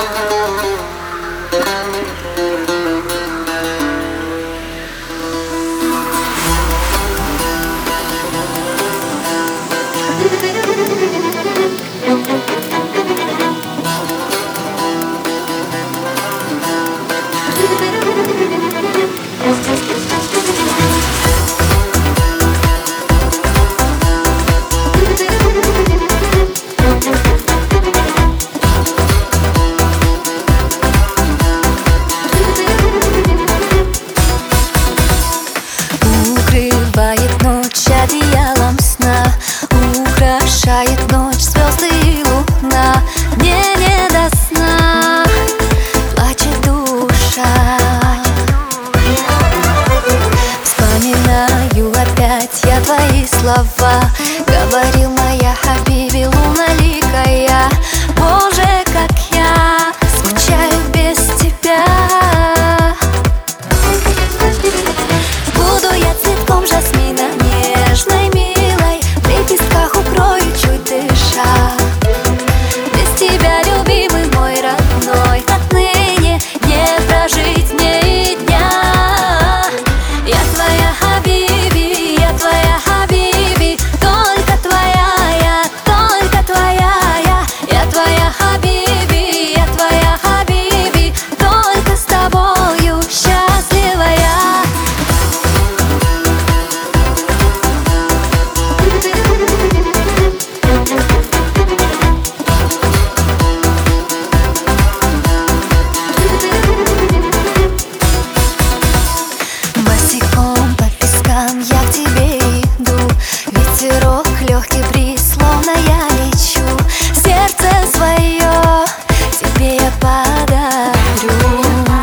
Укрывает ночь одеялом сна, украшает ночь звезды и луна. Мне не до сна, плачет душа. Вспоминаю опять я твои слова. Говорил моя хабиби, луналикая. Боже, как я скучаю без тебя. Буду я цветком жасмина, нежной, милой, в лепестках укрою, чуть дыша. Без тебя, любимый мой родной, отныне не прожить мне и дня. Я твоя хабиби, я твоя хабиби, только твоя, только твоя. Я твоя хабиби, я твоя хабиби, только с тобою счастливая. Босиком по пескам я к тебе иду. Ветерок, легкий бриз, словно я лечу. Сердце свое тебе я подарю.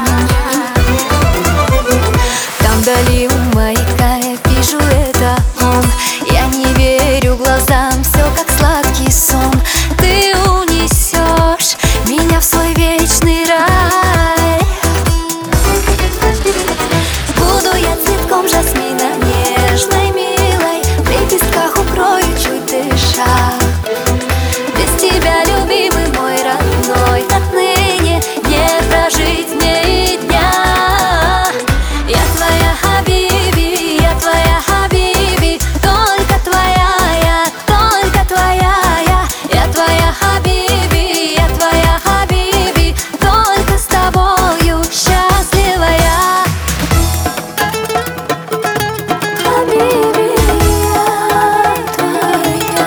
Там вдали у маяка я вижу, это он. Я не верю глазам, все как сладкий сон. Ты унесешь меня в свой вечный рай. Буду я цветком жасмина, нежной, милой, в лепестках укрою, чуть дыша. Без тебя, любимый мой родной, отныне не прожить мне и дня. Я твоя хабиби, я твоя хабиби, только твоя, только твоя. Я твоя хабиби, я твоя хабиби, только с тобою счастливая. Хабиби, я твоя.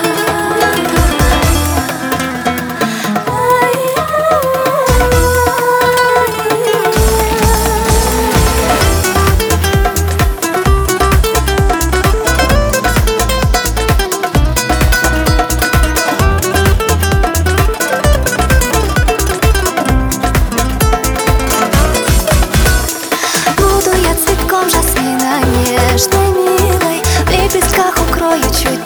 Буду я цветком жасмина, нежной, милой, в лепестках укрою, чуть